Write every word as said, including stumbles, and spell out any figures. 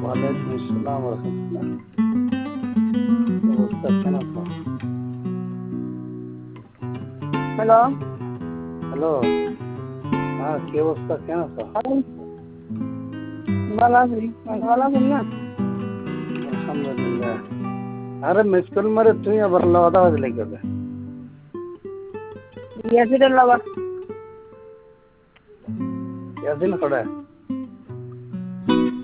ওয়ালাইকুম আসসালাম ওয়া রাহমাতুল্লাহ। কি অবস্থা, কেমন আছো? হ্যালো। হ্যালো। হ্যাঁ, কি অবস্থা, কেমন আছো? ভালো আছি। ভালো আছেন না? আলহামদুলিল্লাহ। আরে মিস কল মারে তুই আবার কথা বাজলে কবে? ইয়াসিরের লগর। ইয়াসিন কড়া